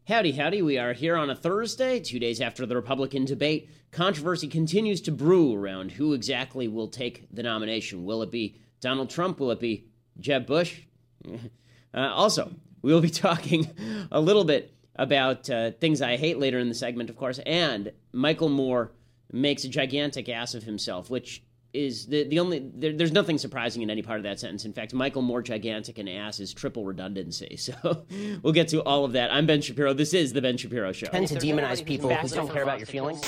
Howdy, howdy. We are here on a Thursday, 2 days after the Republican debate. Controversy continues to brew around who exactly will take the nomination. Will it be Donald Trump? Will it be Jeb Bush? Also, we will be talking a little bit about things I hate later in the segment, of course, and Michael Moore makes a gigantic ass of himself, which is the only... There's nothing surprising in any part of that sentence. In fact, Michael Moore gigantic and ass is triple redundancy. So we'll get to all of that. I'm Ben Shapiro. This is The Ben Shapiro Show. Tend to demonize people who don't care about your feelings.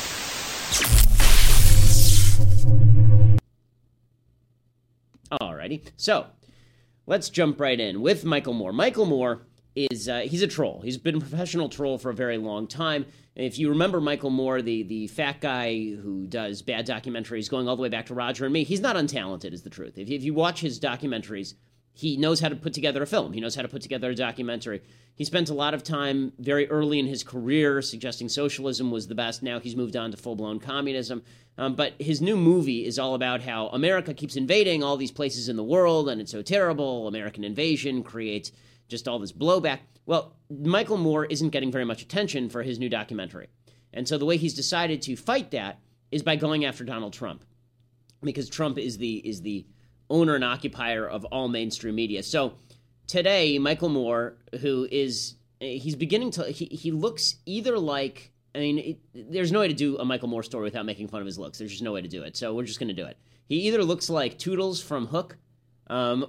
Alrighty. So let's jump right in with Michael Moore. Michael Moore is he's a troll. He's been a professional troll for a very long time. If you remember Michael Moore, the fat guy who does bad documentaries going all the way back to Roger and Me, he's not untalented is the truth. If you watch his documentaries, he knows how to put together a film. He knows how to put together a documentary. He spent a lot of time very early in his career suggesting socialism was the best. Now he's moved on to full-blown communism. But his new movie is all about how America keeps invading all these places in the world, and it's so terrible. American invasion creates just all this blowback. Well, Michael Moore isn't getting very much attention for his new documentary. And so the way he's decided to fight that is by going after Donald Trump, because Trump is the owner and occupier of all mainstream media. So today, Michael Moore, who is, he's beginning to, he looks either like, I mean, there's no way to do a Michael Moore story without making fun of his looks. There's just no way to do it. So we're just going to do it. He either looks like Toodles from Hook, or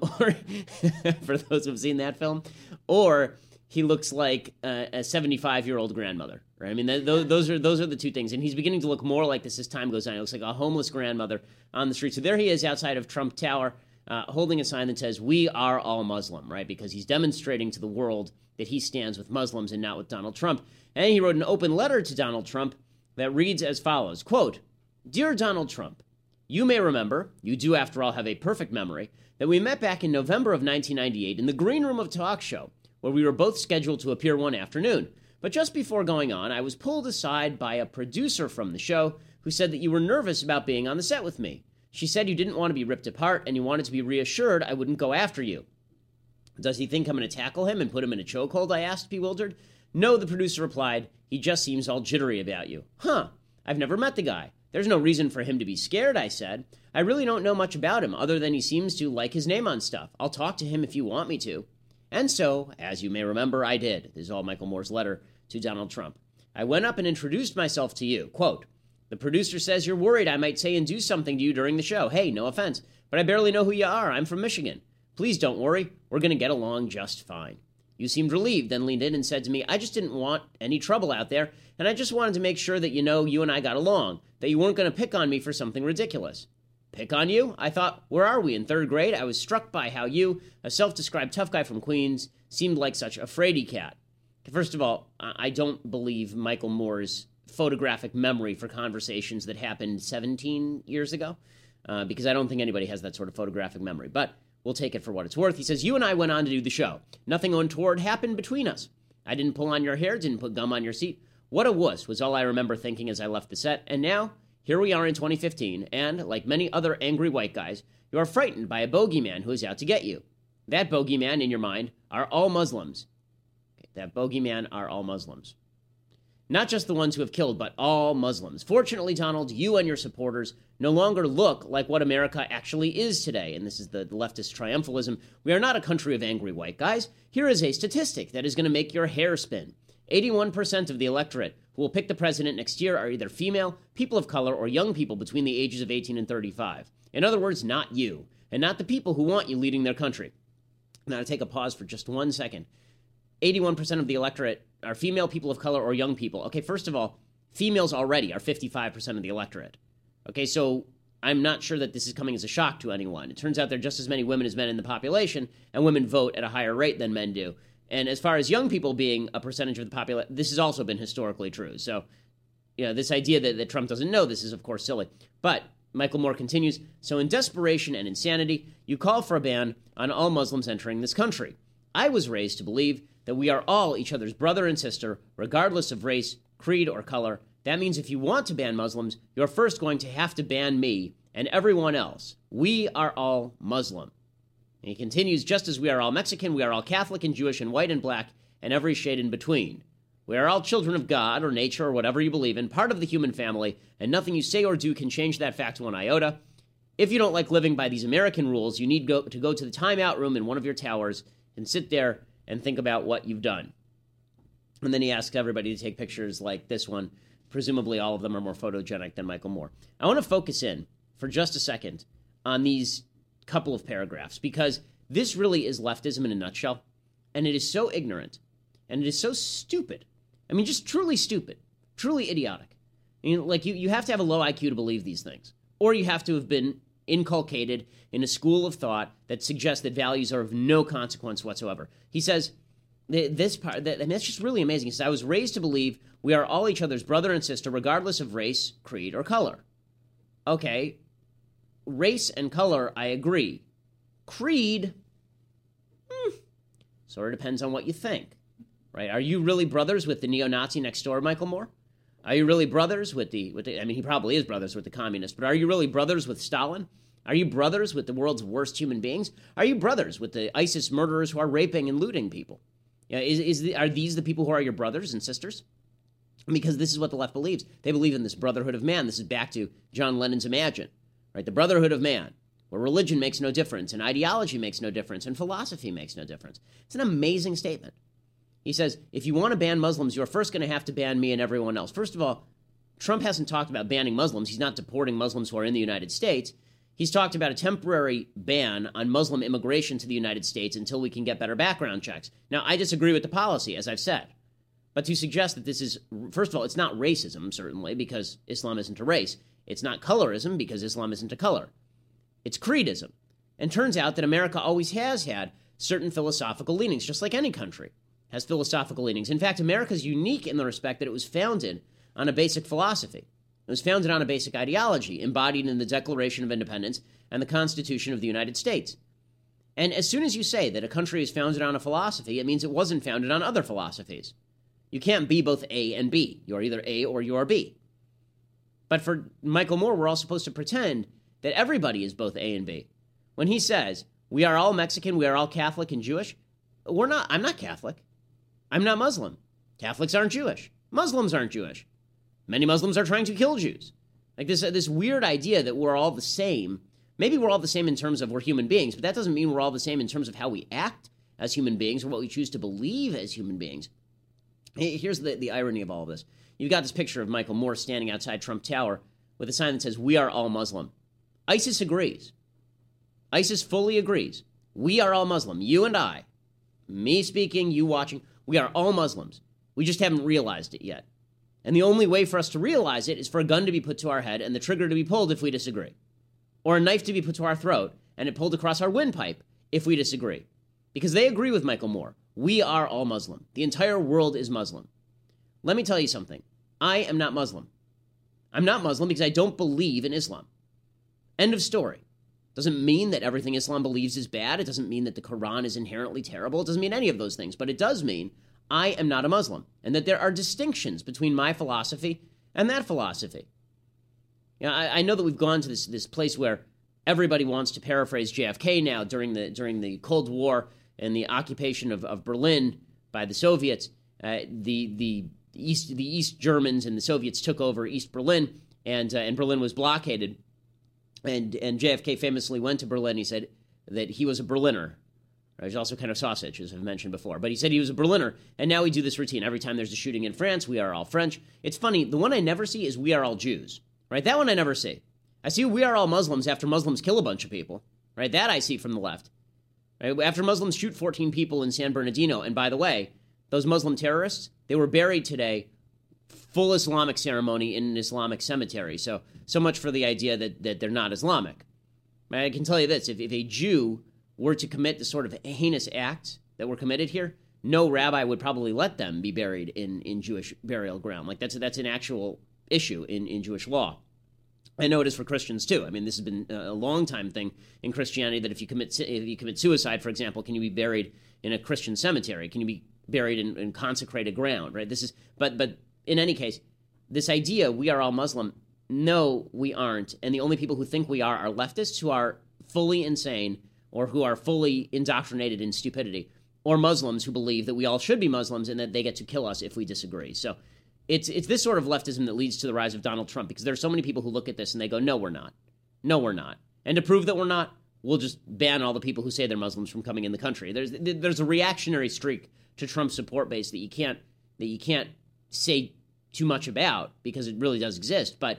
for those who've seen that film, or he looks like a 75-year-old grandmother, right? I mean, those are the two things. And he's beginning to look more like this as time goes on. He looks like a homeless grandmother on the street. So there he is outside of Trump Tower, holding a sign that says, "We are all Muslim," right? Because he's demonstrating to the world that he stands with Muslims and not with Donald Trump. And he wrote an open letter to Donald Trump that reads as follows, quote, "Dear Donald Trump, you may remember, you do after all have a perfect memory, that we met back in November of 1998 in the green room of Talk Show, where we were both scheduled to appear one afternoon. But just before going on, I was pulled aside by a producer from the show who said that you were nervous about being on the set with me. She said you didn't want to be ripped apart and you wanted to be reassured I wouldn't go after you." "Does he think I'm going to tackle him and put him in a chokehold?" I asked, bewildered. "No," the producer replied. "He just seems all jittery about you." "Huh, I've never met the guy. There's no reason for him to be scared," I said. "I really don't know much about him other than he seems to like his name on stuff. I'll talk to him if you want me to." And so, as you may remember, I did. This is all Michael Moore's letter to Donald Trump. "I went up and introduced myself to you. Quote, the producer says you're worried I might say and do something to you during the show. Hey, no offense, but I barely know who you are. I'm from Michigan. Please don't worry. We're going to get along just fine. You seemed relieved, then leaned in and said to me, I just didn't want any trouble out there, and I just wanted to make sure that you and I got along, that you weren't going to pick on me for something ridiculous." Pick on you? I thought, where are we, in third grade? I was struck by how you, a self-described tough guy from Queens, seemed like such a fraidy cat. First of all, I don't believe Michael Moore's photographic memory for conversations that happened 17 years ago, because I don't think anybody has that sort of photographic memory. But we'll take it for what it's worth. He says, "You and I went on to do the show. Nothing untoward happened between us. I didn't pull on your hair, didn't put gum on your seat. What a wuss," was all I remember thinking as I left the set. And now, here we are in 2015, and, like many other angry white guys, you are frightened by a bogeyman who is out to get you. That bogeyman, in your mind, are all Muslims. That bogeyman are all Muslims. Not just the ones who have killed, but all Muslims. Fortunately, Donald, you and your supporters no longer look like what America actually is today. And this is the leftist triumphalism. We are not a country of angry white guys. Here is a statistic that is going to make your hair spin. 81% of the electorate who will pick the president next year are either female, people of color, or young people between the ages of 18 and 35. In other words, not you, and not the people who want you leading their country. Now, to take a pause for just 1 second. 81% of the electorate are female, people of color, or young people. Okay, first of all, females already are 55% of the electorate. Okay, so I'm not sure that this is coming as a shock to anyone. It turns out there are just as many women as men in the population, and women vote at a higher rate than men do. And as far as young people being a percentage of the population, this has also been historically true. So, this idea that Trump doesn't know this is, of course, silly. But Michael Moore continues, "So in desperation and insanity, you call for a ban on all Muslims entering this country. I was raised to believe that we are all each other's brother and sister, regardless of race, creed, or color. That means if you want to ban Muslims, you're first going to have to ban me and everyone else. We are all Muslim." And he continues, "Just as we are all Mexican, we are all Catholic and Jewish and white and black and every shade in between. We are all children of God or nature or whatever you believe in, part of the human family, and nothing you say or do can change that fact one iota. If you don't like living by these American rules, you need to go to the timeout room in one of your towers and sit there and think about what you've done. And then he asks everybody to take pictures like this one. Presumably all of them are more photogenic than Michael Moore. I want to focus in for just a second on these couple of paragraphs, because this really is leftism in a nutshell, and it is so ignorant, and it is so stupid. I mean, just truly stupid, truly idiotic. I mean, like, you have to have a low IQ to believe these things, or you have to have been inculcated in a school of thought that suggests that values are of no consequence whatsoever. He says, this part, and that's just really amazing. He says, I was raised to believe we are all each other's brother and sister, regardless of race, creed, or color. Okay, race and color, I agree. Creed, sort of depends on what you think, right? Are you really brothers with the neo-Nazi next door, Michael Moore? Are you really brothers with the, I mean, he probably is brothers with the communists, but are you really brothers with Stalin? Are you brothers with the world's worst human beings? Are you brothers with the ISIS murderers who are raping and looting people? Are these the people who are your brothers and sisters? Because this is what the left believes. They believe in this brotherhood of man. This is back to John Lennon's Imagine, right? The brotherhood of man, where religion makes no difference, and ideology makes no difference, and philosophy makes no difference. It's an amazing statement. He says, if you want to ban Muslims, you're first going to have to ban me and everyone else. First of all, Trump hasn't talked about banning Muslims. He's not deporting Muslims who are in the United States. He's talked about a temporary ban on Muslim immigration to the United States until we can get better background checks. Now, I disagree with the policy, as I've said. But to suggest that this is, first of all, it's not racism, certainly, because Islam isn't a race. It's not colorism, because Islam isn't a color. It's creedism. And turns out that America always has had certain philosophical leanings, just like any country has philosophical leanings. In fact, America is unique in the respect that it was founded on a basic philosophy. It was founded on a basic ideology embodied in the Declaration of Independence and the Constitution of the United States. And as soon as you say that a country is founded on a philosophy, it means it wasn't founded on other philosophies. You can't be both A and B. You're either A or you're B. But for Michael Moore, we're all supposed to pretend that everybody is both A and B. When he says, we are all Mexican, we are all Catholic and Jewish, I'm not Catholic. I'm not Muslim. Catholics aren't Jewish. Muslims aren't Jewish. Many Muslims are trying to kill Jews. Like this weird idea that we're all the same. Maybe we're all the same in terms of we're human beings, but that doesn't mean we're all the same in terms of how we act as human beings or what we choose to believe as human beings. Here's the irony of all of this. You've got this picture of Michael Moore standing outside Trump Tower with a sign that says, we are all Muslim. ISIS agrees. ISIS fully agrees. We are all Muslim. You and I, me speaking, you watching, we are all Muslims. We just haven't realized it yet. And the only way for us to realize it is for a gun to be put to our head and the trigger to be pulled if we disagree. Or a knife to be put to our throat and it pulled across our windpipe if we disagree. Because they agree with Michael Moore. We are all Muslim. The entire world is Muslim. Let me tell you something. I am not Muslim. I'm not Muslim because I don't believe in Islam. End of story. Doesn't mean that everything Islam believes is bad. It doesn't mean that the Quran is inherently terrible. It doesn't mean any of those things. But it does mean I am not a Muslim, and that there are distinctions between my philosophy and that philosophy. You know, I know that we've gone to this place where everybody wants to paraphrase JFK now during the Cold War and the occupation of Berlin by the Soviets. The East Germans and the Soviets took over East Berlin, and Berlin was blockaded. And JFK famously went to Berlin. He said that he was a Berliner. He's also kind of sausage, as I've mentioned before. But he said he was a Berliner, and now we do this routine. Every time there's a shooting in France, we are all French. It's funny, the one I never see is we are all Jews, right? That one I never see. I see we are all Muslims after Muslims kill a bunch of people, right? That I see from the left. Right? After Muslims shoot 14 people in San Bernardino, and by the way, those Muslim terrorists, they were buried today, full Islamic ceremony in an Islamic cemetery. So much for the idea that they're not Islamic. I can tell you this, if a Jew were to commit the sort of heinous acts that were committed here, no rabbi would probably let them be buried in Jewish burial ground. Like that's an actual issue in Jewish law. I know it is for Christians too. I mean, this has been a long time thing in Christianity that if you commit suicide, for example, can you be buried in a Christian cemetery? Can you be buried in consecrated ground? Right? But in any case, this idea we are all Muslim. No, we aren't. And the only people who think we are leftists who are fully insane or who are fully indoctrinated in stupidity. or Muslims who believe that we all should be Muslims and that they get to kill us if we disagree. So it's this sort of leftism that leads to the rise of Donald Trump, because there are so many people who look at this and they go, no, we're not. No, we're not. And to prove that we're not, we'll just ban all the people who say they're Muslims from coming in the country. There's a reactionary streak to Trump's support base that you can't say too much about, because it really does exist. But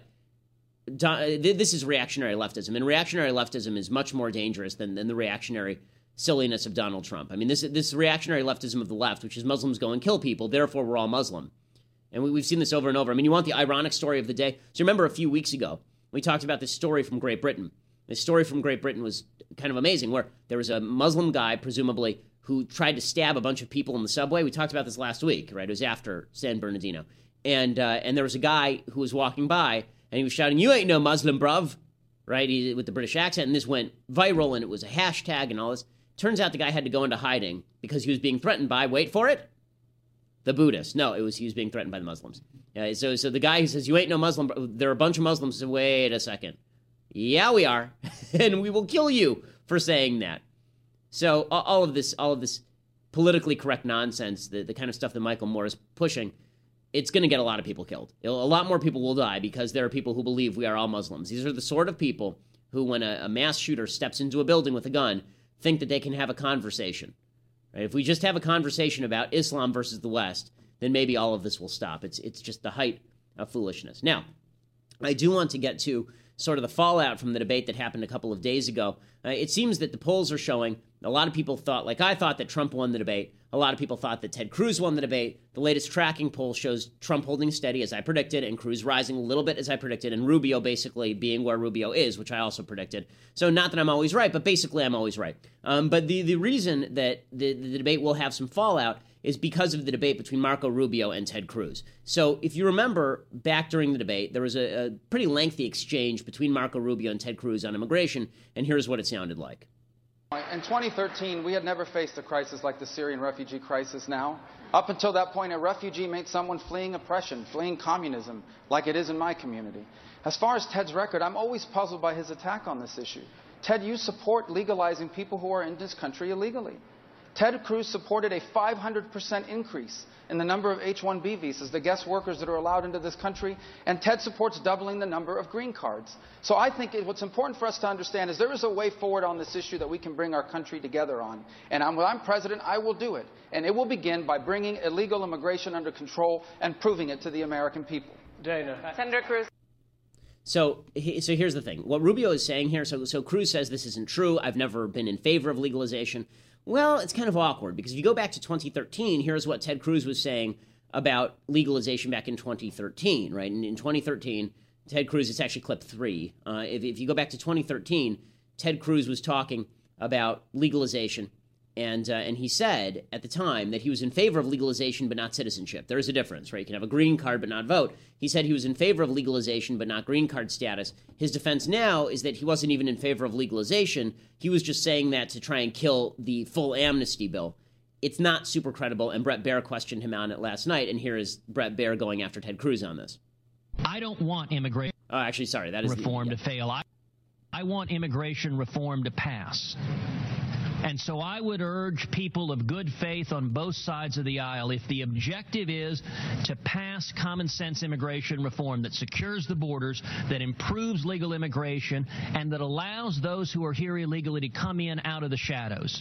this is reactionary leftism, and reactionary leftism is much more dangerous than the reactionary silliness of Donald Trump. I mean, this reactionary leftism of the left, which is Muslims go and kill people, therefore we're all Muslim. And we've seen this over and over. I mean, you want the ironic story of the day? So remember a few weeks ago, we talked about this story from Great Britain. This story from Great Britain was kind of amazing, where there was a Muslim guy, presumably, who tried to stab a bunch of people in the subway. We talked about this last week, right? It was after San Bernardino. And there was a guy who was walking by, and he was shouting, "You ain't no Muslim, bruv," right? With the British accent. And this went viral, and it was a hashtag and all this. Turns out the guy had to go into hiding because he was being threatened by, wait for it, the Buddhists. No, he was being threatened by the Muslims. So the guy who says, "You ain't no Muslim," there are a bunch of Muslims who say, wait a second. Yeah, we are. And we will kill you for saying that. So all of this politically correct nonsense, the kind of stuff that Michael Moore is pushing, it's going to get a lot of people killed. A lot more people will die because there are people who believe we are all Muslims. These are the sort of people who, when a mass shooter steps into a building with a gun, think that they can have a conversation. Right? If we just have a conversation about Islam versus the West, then maybe all of this will stop. It's just the height of foolishness. Now, I do want to get to sort of the fallout from the debate that happened a couple of days ago. It seems that the polls are showing, a lot of people thought, like I thought, that Trump won the debate. A lot of people thought that Ted Cruz won the debate. The latest tracking poll shows Trump holding steady, as I predicted, and Cruz rising a little bit, as I predicted, and Rubio basically being where Rubio is, which I also predicted. So not that I'm always right, but basically I'm always right. But the reason that the debate will have some fallout is because of the debate between Marco Rubio and Ted Cruz. So if you remember, back during the debate, there was a pretty lengthy exchange between Marco Rubio and Ted Cruz on immigration, and here's what it sounded like. In 2013, we had never faced a crisis like the Syrian refugee crisis now. Up until that point, a refugee meant someone fleeing oppression, fleeing communism, like it is in my community. As far as Ted's record, I'm always puzzled by his attack on this issue. Ted, you support legalizing people who are in this country illegally. Ted Cruz supported a 500% increase in the number of H-1B visas, the guest workers that are allowed into this country, and Ted supports doubling the number of green cards. So I think what's important for us to understand is there is a way forward on this issue that we can bring our country together on. And when I'm president, I will do it. And it will begin by bringing illegal immigration under control and proving it to the American people. Senator Cruz. So here's the thing. What Rubio is saying here, so Cruz says this isn't true. I've never been in favor of legalization. Well, it's kind of awkward, because if you go back to 2013, here's what Ted Cruz was saying about legalization back in 2013, right? And in 2013, Ted Cruz, it's actually clip 3. If you go back to 2013, Ted Cruz was talking about legalization, and he said at the time that he was in favor of legalization but not citizenship. There is a difference, right? You can have a green card but not vote. He said he was in favor of legalization but not green card status. His defense now is that he wasn't even in favor of legalization. He was just saying that to try and kill the full amnesty bill. It's not super credible, and Bret Baier questioned him on it last night, and here is Bret Baier going after Ted Cruz on this. I don't want immigration reform to fail. I want immigration reform to pass. And so I would urge people of good faith on both sides of the aisle, if the objective is to pass common sense immigration reform that secures the borders, that improves legal immigration, and that allows those who are here illegally to come in out of the shadows,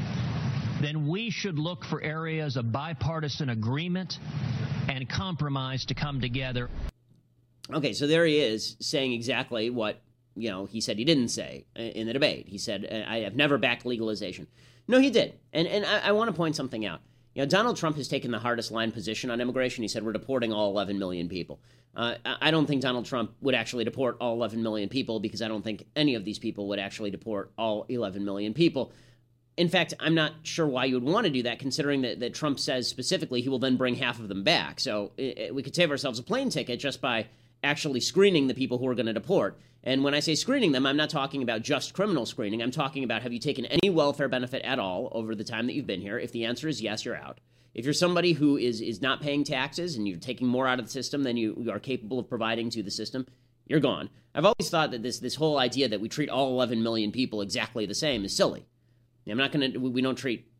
then we should look for areas of bipartisan agreement and compromise to come together. Okay, so there he is saying exactly what he said he didn't say in the debate. He said, I have never backed legalization. No, he did. And I want to point something out. Donald Trump has taken the hardest line position on immigration. He said we're deporting all 11 million people. I don't think Donald Trump would actually deport all 11 million people, because I don't think any of these people would actually deport all 11 million people. In fact, I'm not sure why you would want to do that, considering that Trump says specifically he will then bring half of them back. So we could save ourselves a plane ticket just by actually screening the people who are going to deport. And when I say screening them, I'm not talking about just criminal screening. I'm talking about, have you taken any welfare benefit at all over the time that you've been here? If the answer is yes, you're out. If you're somebody who is not paying taxes and you're taking more out of the system than you are capable of providing to the system, you're gone. I've always thought that this whole idea that we treat all 11 million people exactly the same is silly. We don't treat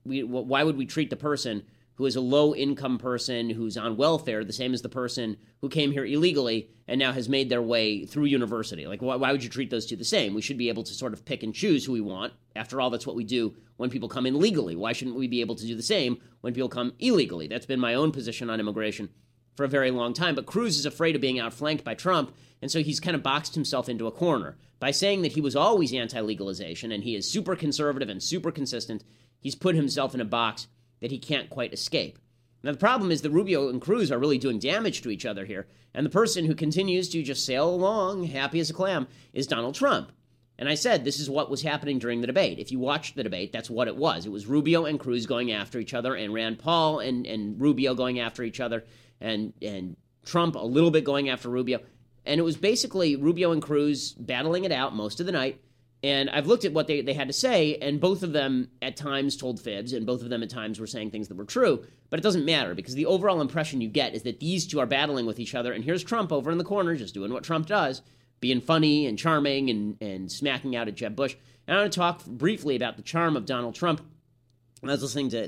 why would we treat the person who is a low-income person who's on welfare the same as the person who came here illegally and now has made their way through university? Like, why would you treat those two the same? We should be able to sort of pick and choose who we want. After all, that's what we do when people come in legally. Why shouldn't we be able to do the same when people come illegally? That's been my own position on immigration for a very long time. But Cruz is afraid of being outflanked by Trump, and so he's kind of boxed himself into a corner. By saying that he was always anti-legalization and he is super conservative and super consistent, he's put himself in a box that he can't quite escape. Now, the problem is that Rubio and Cruz are really doing damage to each other here, and the person who continues to just sail along, happy as a clam, is Donald Trump. And I said this is what was happening during the debate. If you watched the debate, that's what it was. It was Rubio and Cruz going after each other, and Rand Paul and Rubio going after each other, and Trump a little bit going after Rubio. And it was basically Rubio and Cruz battling it out most of the night. And I've looked at what they had to say, and both of them at times told fibs, and both of them at times were saying things that were true. But it doesn't matter, because the overall impression you get is that these two are battling with each other, and here's Trump over in the corner just doing what Trump does, being funny and charming and smacking out at Jeb Bush. And I want to talk briefly about the charm of Donald Trump. I was listening to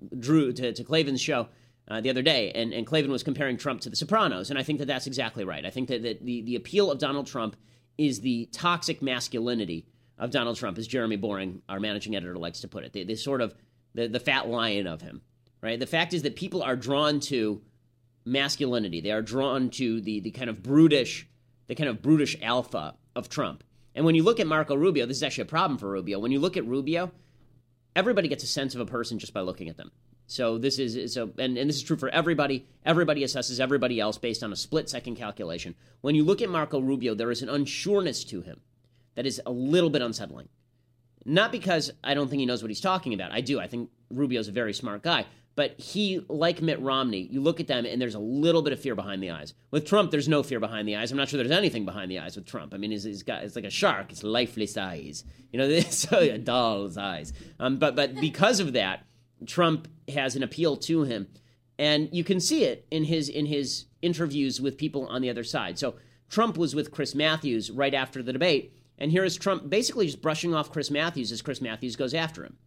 Klavan's show the other day, and Klavan was comparing Trump to The Sopranos, and I think that that's exactly right. I think that the appeal of Donald Trump is the toxic masculinity of Donald Trump, as Jeremy Boring, our managing editor, likes to put it. The sort of the fat lion of him, right? The fact is that people are drawn to masculinity. They are drawn to the kind of brutish alpha of Trump. And when you look at Marco Rubio, this is actually a problem for Rubio. When you look at Rubio, everybody gets a sense of a person just by looking at them. So this is and this is true for everybody. Everybody assesses everybody else based on a split-second calculation. When you look at Marco Rubio, there is an unsureness to him that is a little bit unsettling. Not because I don't think he knows what he's talking about. I do. I think Rubio's a very smart guy. But he, like Mitt Romney, you look at them and there's a little bit of fear behind the eyes. With Trump, there's no fear behind the eyes. I'm not sure there's anything behind the eyes with Trump. I mean, it's like a shark. It's lifeless eyes. You know, it's a doll's eyes. But because of that, Trump has an appeal to him. And you can see it in his interviews with people on the other side. So Trump was with Chris Matthews right after the debate. And here is Trump basically just brushing off Chris Matthews as Chris Matthews goes after him.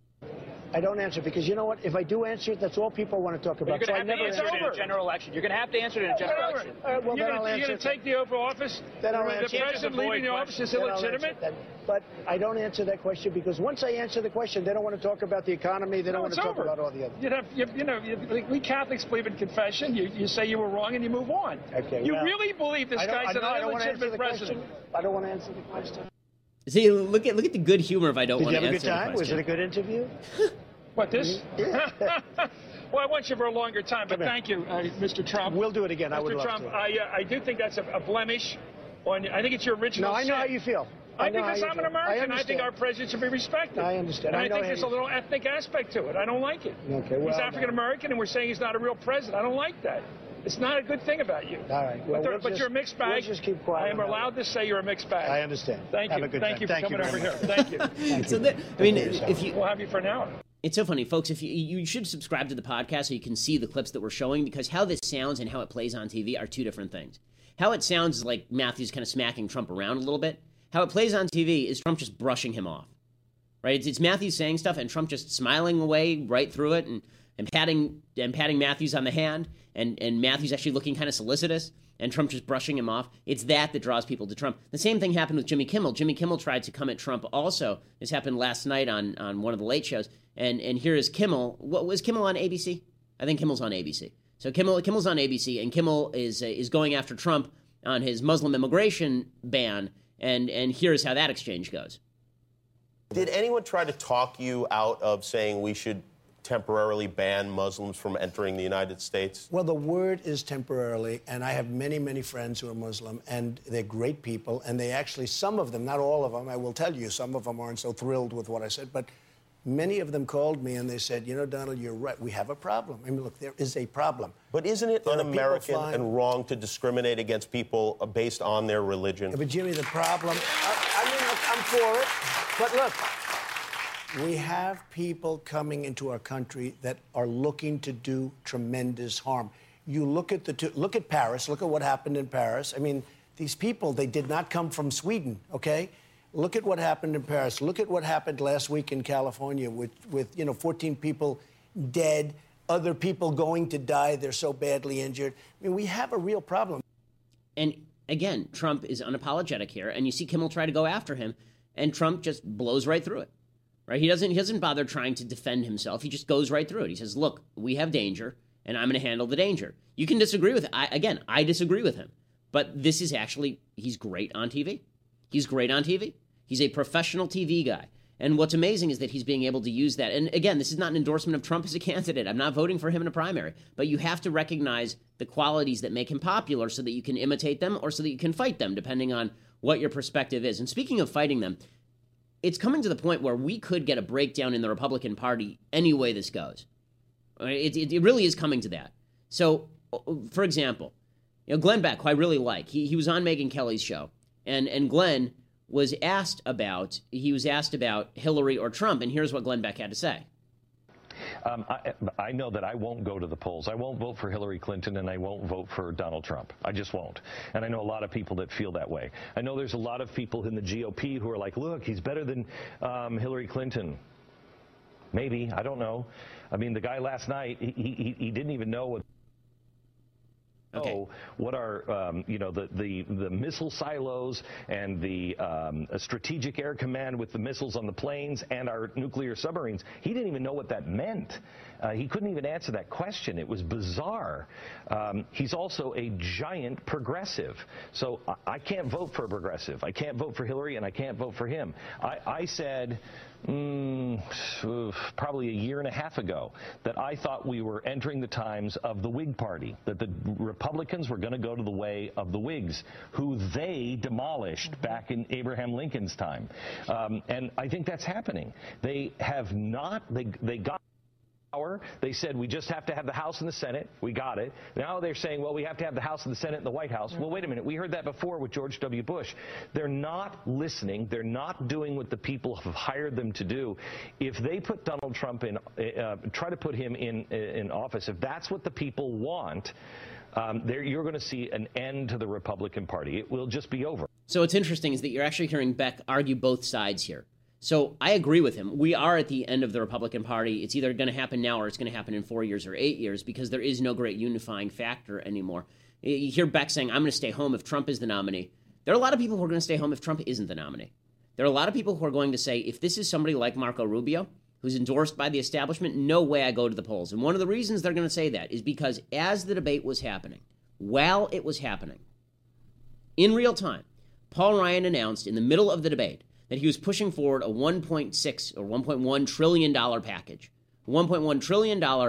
I don't answer because you know what? If I do answer it, that's all people want to talk about. You're going to have to answer it in a general election. You're going to have to answer it in a general election. Well, you're going to take the oath of office? Then I'll answer the president leaving the office is illegitimate? But I don't answer that question because once I answer the question, they don't want to talk about the economy. They don't want to talk about all the other. We Catholics believe in confession. You say you were wrong and you move on. Okay. You really believe this guy's an illegitimate president? I don't want to answer the question. See, look at the good humor if I don't want to answer the question. Did you have a good time? Was it a good interview? What, this? Yeah. Well, I want you for a longer time, but thank you, Mr. Trump. We'll do it again. Mr. I would love Trump, to. I do think that's a blemish. I think it's your original No, I know how you feel. Because I'm an American, I think our president should be respected. I understand. And I think there's a little ethnic aspect to it. I don't like it. Okay, well, he's African American, and we're saying he's not a real president. I don't like that. It's not a good thing about you. All right. Well, but you're a mixed bag. We'll just keep quiet. I am allowed to say you're a mixed bag. I understand. Thank you. Have a good Thank time. you for coming over here. Thank you. We'll have you for an hour. It's so funny, folks. If you should subscribe to the podcast so you can see the clips that we're showing, because how this sounds and how it plays on TV are two different things. How it sounds is like Matthews kind of smacking Trump around a little bit. How it plays on TV is Trump just brushing him off, right? It's Matthews saying stuff and Trump just smiling away right through it and patting Matthews on the hand and Matthews actually looking kind of solicitous and Trump just brushing him off. It's that draws people to Trump. The same thing happened with Jimmy Kimmel. Jimmy Kimmel tried to come at Trump also. This happened last night on one of the late shows. And here is Kimmel. What was Kimmel on ABC? I think Kimmel's on ABC. So Kimmel's on ABC, and Kimmel is going after Trump on his Muslim immigration ban. And here's how that exchange goes. Did anyone try to talk you out of saying we should temporarily ban Muslims from entering the United States? Well, the word is temporarily, and I have many, many friends who are Muslim, and they're great people, and they actually, some of them, not all of them, I will tell you, some of them aren't so thrilled with what I said, but many of them called me and they said, you know, Donald, you're right. We have a problem. I mean, look, there is a problem. But isn't it un-American and wrong to discriminate against people based on their religion? Yeah, but, Jimmy, the problem, I mean, look, I'm for it. But look, we have people coming into our country that are looking to do tremendous harm. You look at look at Paris. Look at what happened in Paris. I mean, these people, they did not come from Sweden, okay? Look at what happened in Paris. Look at what happened last week in California with 14 people dead, other people going to die. They're so badly injured. I mean, we have a real problem. And again, Trump is unapologetic here, and you see Kimmel try to go after him, and Trump just blows right through it. Right? He doesn't bother trying to defend himself. He just goes right through it. He says, "Look, we have danger, and I'm going to handle the danger." You can disagree with it. I disagree with him. But this is actually, he's great on TV. He's great on TV. He's a professional TV guy. And what's amazing is that he's being able to use that. And again, this is not an endorsement of Trump as a candidate. I'm not voting for him in a primary. But you have to recognize the qualities that make him popular so that you can imitate them or so that you can fight them, depending on what your perspective is. And speaking of fighting them, it's coming to the point where we could get a breakdown in the Republican Party any way this goes. It really is coming to that. So, for example, Glenn Beck, who I really like, he was on Megyn Kelly's show, and Glenn was asked about Hillary or Trump, and here's what Glenn Beck had to say. I know that I won't go to the polls. I won't vote for Hillary Clinton, and I won't vote for Donald Trump. I just won't. And I know a lot of people that feel that way. I know there's a lot of people in the GOP who are like, look, he's better than Hillary Clinton. Maybe. I don't know. I mean, the guy last night, he didn't even know what... Okay. What are the missile silos and the strategic air command with the missiles on the planes and our nuclear submarines? He didn't even know what that meant. He couldn't even answer that question. It was bizarre. He's also a giant progressive. So I can't vote for a progressive. I can't vote for Hillary, and I can't vote for him. I said probably a year and a half ago that I thought we were entering the times of the Whig Party, that the Republicans were going to go to the way of the Whigs, who they demolished back in Abraham Lincoln's time. And I think that's happening. They have not, they got power. They said we just have to have the House and the Senate. We got it. Now they're saying, well, we have to have the House and the Senate and the White House. Well, wait a minute. We heard that before with George W. Bush. They're not listening. They're not doing what the people have hired them to do. If they put Donald Trump in, try to put him in office, if that's what the people want, you're going to see an end to the Republican Party. It will just be over. So what's interesting is that you're actually hearing Beck argue both sides here. So I agree with him. We are at the end of the Republican Party. It's either going to happen now or it's going to happen in 4 years or 8 years because there is no great unifying factor anymore. You hear Beck saying, I'm going to stay home if Trump is the nominee. There are a lot of people who are going to stay home if Trump isn't the nominee. There are a lot of people who are going to say, if this is somebody like Marco Rubio, who's endorsed by the establishment, no way I go to the polls. And one of the reasons they're going to say that is because as the debate was happening, while it was happening, in real time, Paul Ryan announced in the middle of the debate that he was pushing forward a $1.6 or $1.1 trillion package, $1.1 trillion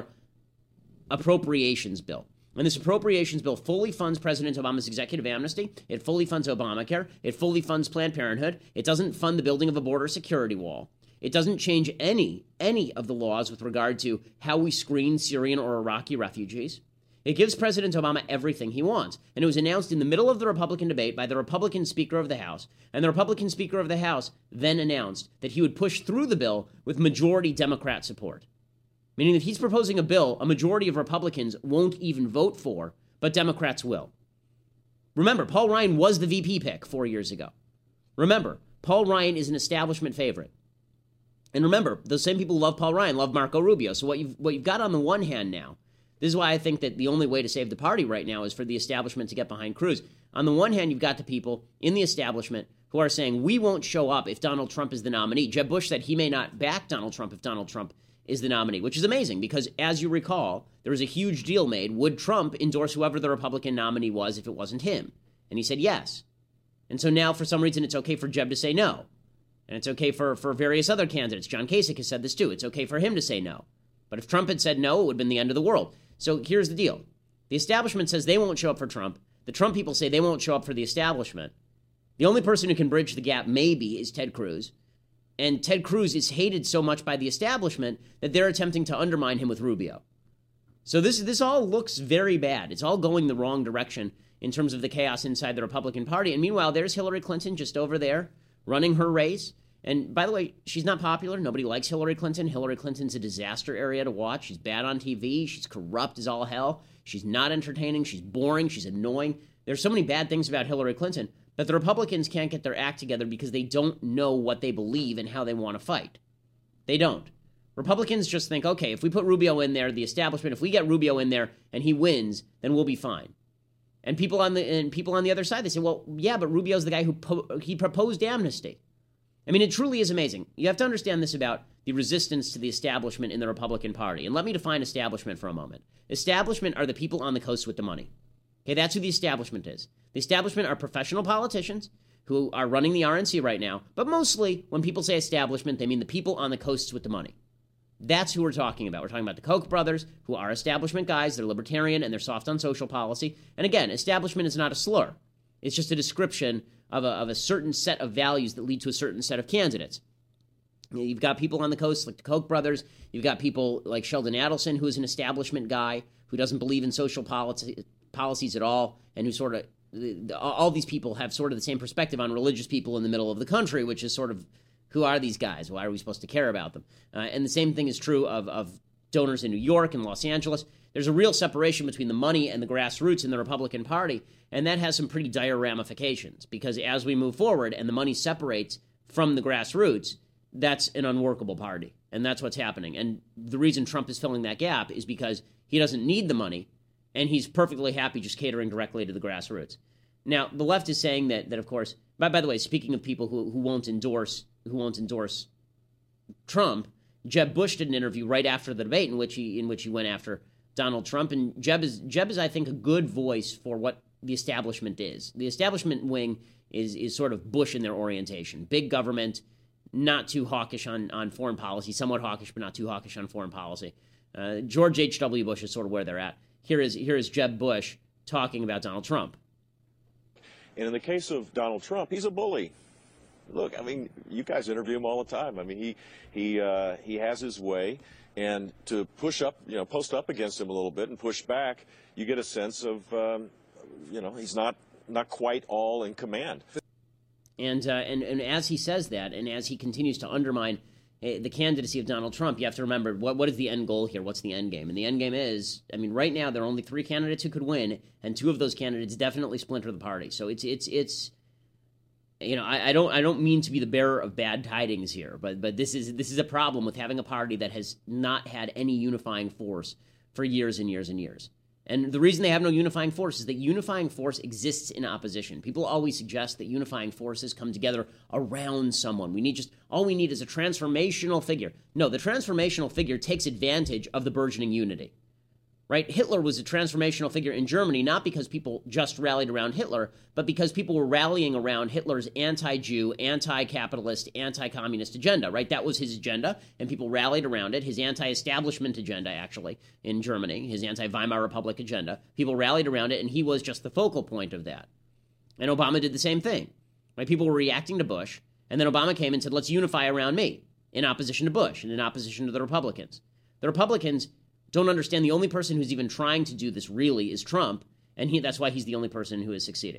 appropriations bill. And this appropriations bill fully funds President Obama's executive amnesty. It fully funds Obamacare. It fully funds Planned Parenthood. It doesn't fund the building of a border security wall. It doesn't change any of the laws with regard to how we screen Syrian or Iraqi refugees. It gives President Obama everything he wants. And it was announced in the middle of the Republican debate by the Republican Speaker of the House. And the Republican Speaker of the House then announced that he would push through the bill with majority Democrat support. Meaning that he's proposing a bill a majority of Republicans won't even vote for, but Democrats will. Remember, Paul Ryan was the VP pick 4 years ago. Remember, Paul Ryan is an establishment favorite. And remember, those same people who love Paul Ryan love Marco Rubio. So what you've got on the one hand now, this is why I think that the only way to save the party right now is for the establishment to get behind Cruz. On the one hand, you've got the people in the establishment who are saying, we won't show up if Donald Trump is the nominee. Jeb Bush said he may not back Donald Trump if Donald Trump is the nominee, which is amazing because, as you recall, there was a huge deal made. Would Trump endorse whoever the Republican nominee was if it wasn't him? And he said yes. And so now, for some reason, it's okay for Jeb to say no. And it's okay for various other candidates. John Kasich has said this too. It's okay for him to say no. But if Trump had said no, it would have been the end of the world. So here's the deal. The establishment says they won't show up for Trump. The Trump people say they won't show up for the establishment. The only person who can bridge the gap, maybe, is Ted Cruz. And Ted Cruz is hated so much by the establishment that they're attempting to undermine him with Rubio. So this all looks very bad. It's all going the wrong direction in terms of the chaos inside the Republican Party. And meanwhile, there's Hillary Clinton just over there running her race. And by the way, she's not popular. Nobody likes Hillary Clinton. Hillary Clinton's a disaster area to watch. She's bad on TV. She's corrupt as all hell. She's not entertaining. She's boring. She's annoying. There's so many bad things about Hillary Clinton. But the Republicans can't get their act together because they don't know what they believe and how they want to fight. They don't. Republicans just think, okay, if we put Rubio in there, the establishment, if we get Rubio in there and he wins, then we'll be fine. And people on the other side, they say, well, yeah, but Rubio's the guy who he proposed amnesty. I mean, it truly is amazing. You have to understand this about the resistance to the establishment in the Republican Party. And let me define establishment for a moment. Establishment are the people on the coast with the money. Okay, that's who the establishment is. The establishment are professional politicians who are running the RNC right now. But mostly, when people say establishment, they mean the people on the coasts with the money. That's who we're talking about. We're talking about the Koch brothers, who are establishment guys. They're libertarian, and they're soft on social policy. And again, establishment is not a slur. It's just a description of a certain set of values that lead to a certain set of candidates. You've got people on the coast like the Koch brothers. You've got people like Sheldon Adelson, who is an establishment guy, who doesn't believe in social policies at all, and who sort of, all these people have sort of the same perspective on religious people in the middle of the country, which is sort of, who are these guys? Why are we supposed to care about them? And the same thing is true of donors in New York and Los Angeles. There's a real separation between the money and the grassroots in the Republican Party, and that has some pretty dire ramifications, because as we move forward and the money separates from the grassroots, that's an unworkable party, and that's what's happening. And the reason Trump is filling that gap is because he doesn't need the money, and he's perfectly happy just catering directly to the grassroots. Now, the left is saying that of course, by the way, speaking of people who won't endorse Trump, Jeb Bush did an interview right after the debate in which he went after Donald Trump, and Jeb is I think a good voice for what the establishment is. The establishment wing is sort of Bush in their orientation. Big government, not too hawkish on foreign policy, somewhat hawkish but not too hawkish on foreign policy. George H.W. Bush is sort of where they're at. Here is Jeb Bush talking about Donald Trump. And in the case of Donald Trump, he's a bully. Look, I mean, you guys interview him all the time. I mean, he has his way, and to post up against him a little bit and push back, you get a sense of, he's not quite all in command. And as he says that, and as he continues to undermine the candidacy of Donald Trump, you have to remember, what is the end goal here? What's the end game? And the end game is, I mean, right now there are only 3 candidates who could win, and 2 of those candidates definitely splinter the party. So it's I don't mean to be the bearer of bad tidings here, but this is a problem with having a party that has not had any unifying force for years and years and years. And the reason they have no unifying force is that unifying force exists in opposition. People always suggest that unifying forces come together around someone. All we need is a transformational figure. No, the transformational figure takes advantage of the burgeoning unity. Right? Hitler was a transformational figure in Germany, not because people just rallied around Hitler, but because people were rallying around Hitler's anti-Jew, anti-capitalist, anti-communist agenda, right? That was his agenda, and people rallied around it. His anti-establishment agenda, actually, in Germany, his anti-Weimar Republic agenda. People rallied around it, and he was just the focal point of that. And Obama did the same thing. Right? People were reacting to Bush, and then Obama came and said, let's unify around me, in opposition to Bush, and in opposition to the Republicans. The Republicans don't understand the only person who's even trying to do this really is Trump, and that's why he's the only person who is succeeding.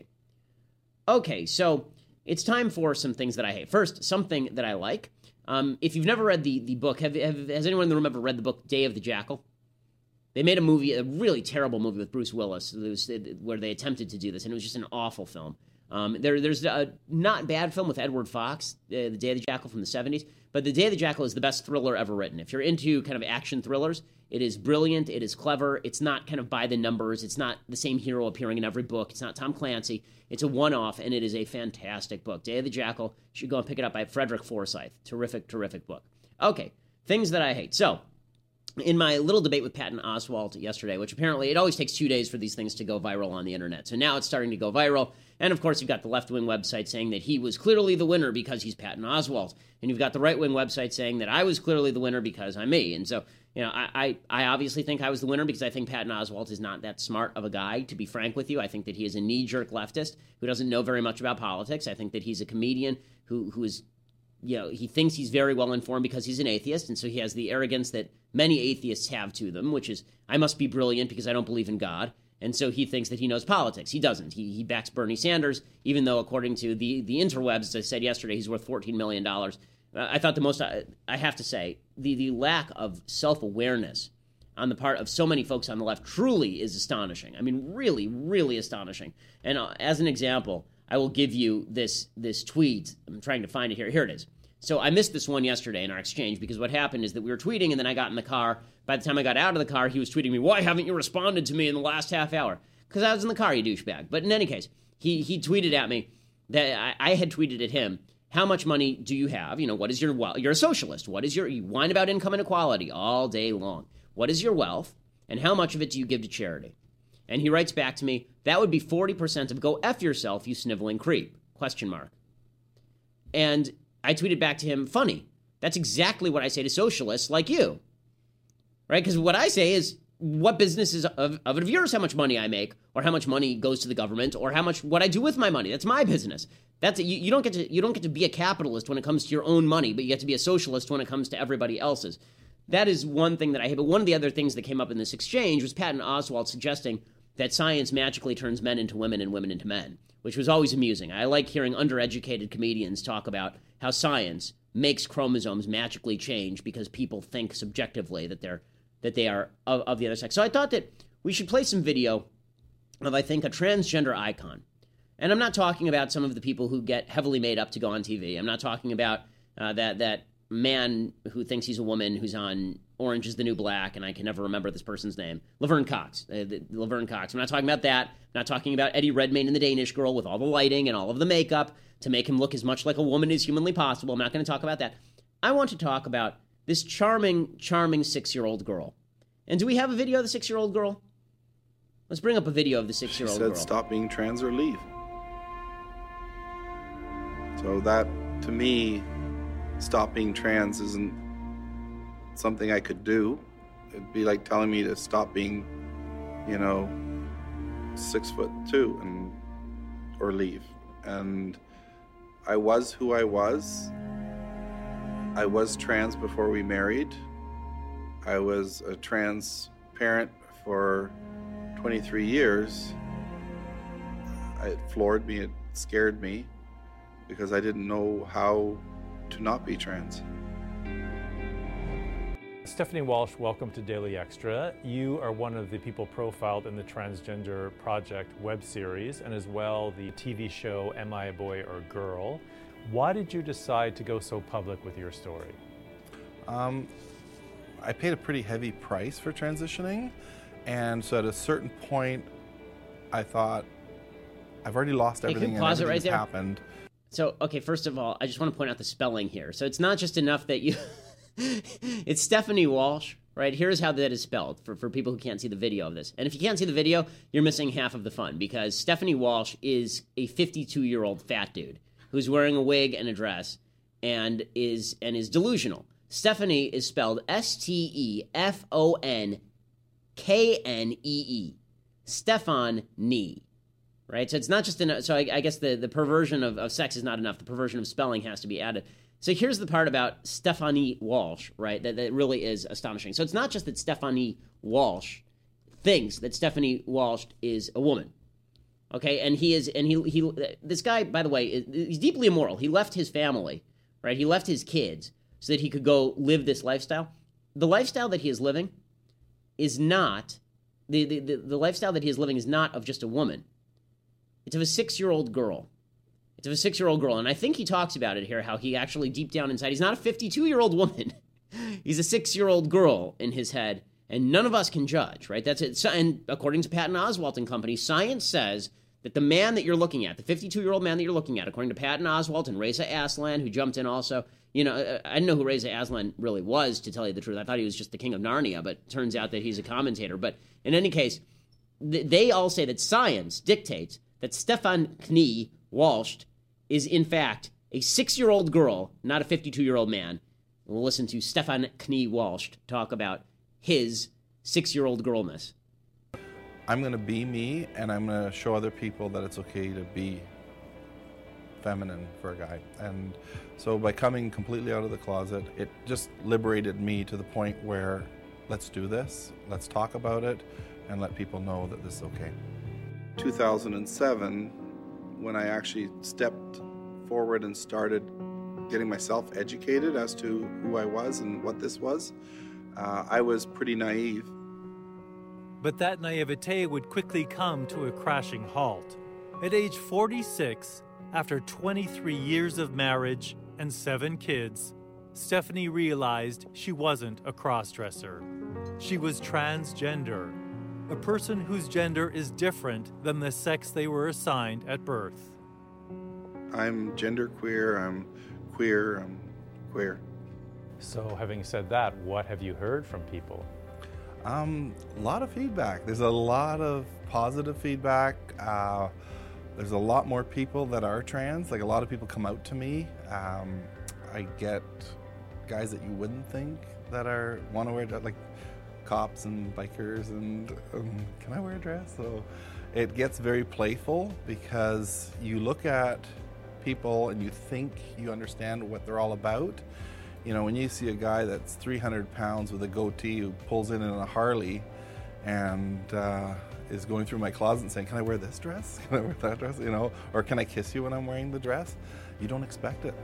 Okay, so it's time for some things that I hate. First, something that I like. If you've never read the book, has anyone in the room ever read the book Day of the Jackal? They made a really terrible movie with Bruce Willis, where they attempted to do this, and it was just an awful film. There's a not bad film with Edward Fox, The Day of the Jackal from the 70s, but The Day of the Jackal is the best thriller ever written. If you're into kind of action thrillers, it is brilliant, it is clever, it's not kind of by the numbers, it's not the same hero appearing in every book, it's not Tom Clancy, it's a one-off, and it is a fantastic book. Day of the Jackal, you should go and pick it up by Frederick Forsyth. Terrific, terrific book. Okay, things that I hate. So, in my little debate with Patton Oswalt yesterday, which apparently it always takes 2 days for these things to go viral on the internet. So now it's starting to go viral. And of course, you've got the left-wing website saying that he was clearly the winner because he's Patton Oswalt. And you've got the right-wing website saying that I was clearly the winner because I'm me. And so, I obviously think I was the winner because I think Patton Oswalt is not that smart of a guy, to be frank with you. I think that he is a knee-jerk leftist who doesn't know very much about politics. I think that he's a comedian who is, he thinks he's very well informed because he's an atheist, and so he has the arrogance that many atheists have to them, which is, I must be brilliant because I don't believe in God. And so he thinks that he knows politics. He doesn't. He backs Bernie Sanders, even though, according to the interwebs, as I said yesterday, he's worth $14 million. I thought the most, I have to say, the lack of self-awareness on the part of so many folks on the left truly is astonishing. I mean, really, really astonishing. And as an example, I will give you this tweet. I'm trying to find it here. Here it is. So I missed this one yesterday in our exchange because what happened is that we were tweeting and then I got in the car. By the time I got out of the car, he was tweeting me, "Why haven't you responded to me in the last half hour?" Because I was in the car, you douchebag. But in any case, he tweeted at me that I had tweeted at him, "How much money do you have? You know, what is your wealth? You're a socialist. What is you whine about income inequality all day long. What is your wealth? And how much of it do you give to charity?" And he writes back to me, "That would be 40% of go F yourself, you sniveling creep, ? And I tweeted back to him, funny. That's exactly what I say to socialists like you. Right? Because what I say is, what business is of it of yours how much money I make, or how much money goes to the government, or what I do with my money. That's my business. You don't get to be a capitalist when it comes to your own money, but you get to be a socialist when it comes to everybody else's. That is one thing that I hate. But one of the other things that came up in this exchange was Patton Oswalt suggesting that science magically turns men into women and women into men, which was always amusing. I like hearing undereducated comedians talk about how science makes chromosomes magically change because people think subjectively that they are of the other sex. So I thought that we should play some video of, I think, a transgender icon. And I'm not talking about some of the people who get heavily made up to go on TV. I'm not talking about that man who thinks he's a woman who's on Orange is the New Black, and I can never remember this person's name. Laverne Cox. Laverne Cox. I'm not talking about that. I'm not talking about Eddie Redmayne in The Danish Girl with all the lighting and all of the makeup to make him look as much like a woman as humanly possible. I'm not going to talk about that. I want to talk about this charming, charming 6-year-old girl. And do we have a video of the 6-year-old girl? Let's bring up a video of the 6-year-old girl. She said, "Stop being trans or leave." So that, to me, stop being trans isn't something I could do. It'd be like telling me to stop being, 6'2" or leave. And I was who I was. I was trans before we married. I was a trans parent for 23 years. It floored me, it scared me, because I didn't know how to not be trans. Stephanie Walsh, welcome to Daily Extra. You are one of the people profiled in the Transgender Project web series, and as well the TV show Am I a Boy or Girl? Why did you decide to go so public with your story? I paid a pretty heavy price for transitioning, and so at a certain point, I thought, I've already lost everything and everything's happened. So, okay, first of all, I just want to point out the spelling here. So it's not just enough that you... It's Stephanie Walsh, right? Here's how that is spelled for people who can't see the video of this. And if you can't see the video, you're missing half of the fun, because Stephanie Walsh is a 52-year-old fat dude who's wearing a wig and a dress and is delusional. Stephanie is spelled Stephonee. Stephanie. Right? So it's not just enough. So I guess the perversion of sex is not enough. The perversion of spelling has to be added. So here's the part about Stephanie Walsh, right? That really is astonishing. So it's not just that Stephanie Walsh thinks that Stephanie Walsh is a woman. Okay? And this guy, by the way, he's deeply immoral. He left his family, right? He left his kids so that he could go live this lifestyle. The lifestyle that he is living is not the lifestyle that he is living is not of just a woman. It's of a 6-year-old girl. It's of a 6-year-old girl. And I think he talks about it here, how he actually deep down inside, he's not a 52-year-old woman. He's a 6-year-old girl in his head, and none of us can judge, right? That's it. So, and according to Patton Oswalt and company, science says that the man that you're looking at, the 52-year-old man that you're looking at, according to Patton Oswalt and Reza Aslan, who jumped in also, I didn't know who Reza Aslan really was, to tell you the truth. I thought he was just the king of Narnia, but it turns out that he's a commentator. But in any case, they all say that science dictates that Stephanie Walsh is, in fact, a 6-year-old girl, not a 52-year-old man. We'll listen to Stephanie Walsh talk about his 6-year-old girlness. I'm going to be me, and I'm going to show other people that it's okay to be feminine for a guy. And so by coming completely out of the closet, it just liberated me to the point where, let's do this, let's talk about it, and let people know that this is okay. 2007, when I actually stepped forward and started getting myself educated as to who I was and what this was, I was pretty naive. But that naivete would quickly come to a crashing halt. At age 46, after 23 years of marriage and 7 kids, Stephanie realized she wasn't a crossdresser. She was transgender, a person whose gender is different than the sex they were assigned at birth. I'm genderqueer, I'm queer, I'm queer. So having said that, what have you heard from people? A lot of feedback. There's a lot of positive feedback. There's a lot more people that are trans. Like, a lot of people come out to me. I get guys that you wouldn't think that want to wear, like cops and bikers, and can I wear a dress? So it gets very playful because you look at people and you think you understand what they're all about. You know, when you see a guy that's 300 pounds with a goatee who pulls in a Harley and is going through my closet and saying, can I wear this dress? Can I wear that dress? You know, or can I kiss you when I'm wearing the dress? You don't expect it.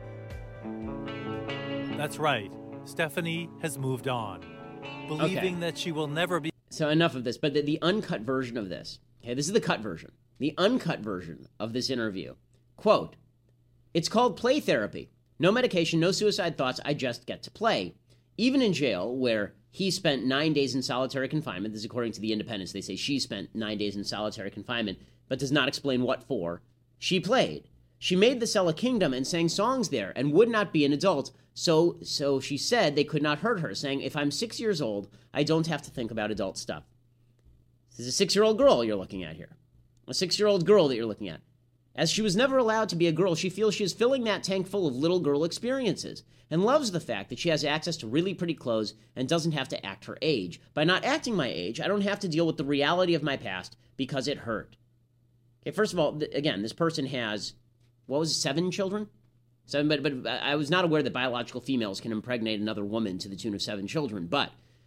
That's right. Stephanie has moved on, believing that she will never be... So enough of this, but the uncut version of this, okay, this is the cut version. The uncut version of this interview, quote, "It's called play therapy. No medication, no suicide thoughts, I just get to play. Even in jail, where he spent 9 days in solitary confinement," this is according to The Independent, they say she spent 9 days in solitary confinement, but does not explain what for, "she played. She made the cell a kingdom and sang songs there and would not be an adult, so she said they could not hurt her, saying, if I'm 6 years old, I don't have to think about adult stuff." This is a 6-year-old girl you're looking at here. A 6-year-old girl that you're looking at. As she was never allowed to be a girl, she feels she is filling that tank full of little girl experiences and loves the fact that she has access to really pretty clothes and doesn't have to act her age. By not acting my age, I don't have to deal with the reality of my past because it hurt. Okay, first of all, again, this person has, 7 children? 7, but I was not aware that biological females can impregnate another woman to the tune of 7 children. But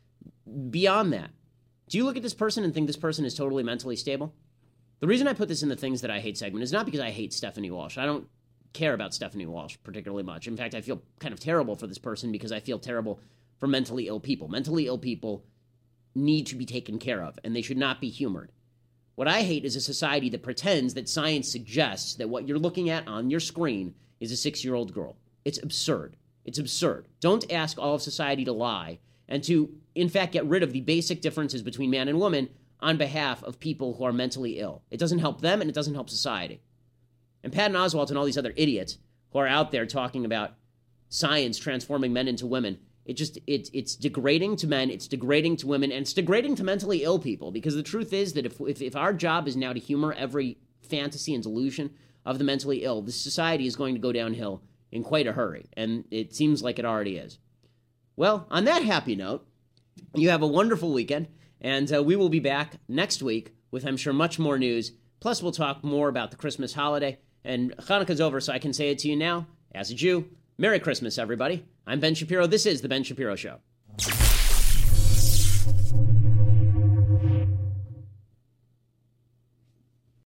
beyond that, do you look at this person and think this person is totally mentally stable? The reason I put this in the Things That I Hate segment is not because I hate Stephanie Walsh. I don't care about Stephanie Walsh particularly much. In fact, I feel kind of terrible for this person because I feel terrible for mentally ill people. Mentally ill people need to be taken care of, and they should not be humored. What I hate is a society that pretends that science suggests that what you're looking at on your screen is a 6-year-old girl. It's absurd. It's absurd. Don't ask all of society to lie and to, in fact, get rid of the basic differences between man and woman on behalf of people who are mentally ill. It doesn't help them, and it doesn't help society. And Patton Oswalt and all these other idiots who are out there talking about science transforming men into women, it's degrading to men, it's degrading to women, and it's degrading to mentally ill people, because the truth is that if our job is now to humor every fantasy and delusion of the mentally ill, this society is going to go downhill in quite a hurry, and it seems like it already is. Well, on that happy note, you have a wonderful weekend, and we will be back next week with, I'm sure, much more news. Plus, we'll talk more about the Christmas holiday. And Hanukkah's over, so I can say it to you now. As a Jew, Merry Christmas, everybody. I'm Ben Shapiro. This is The Ben Shapiro Show.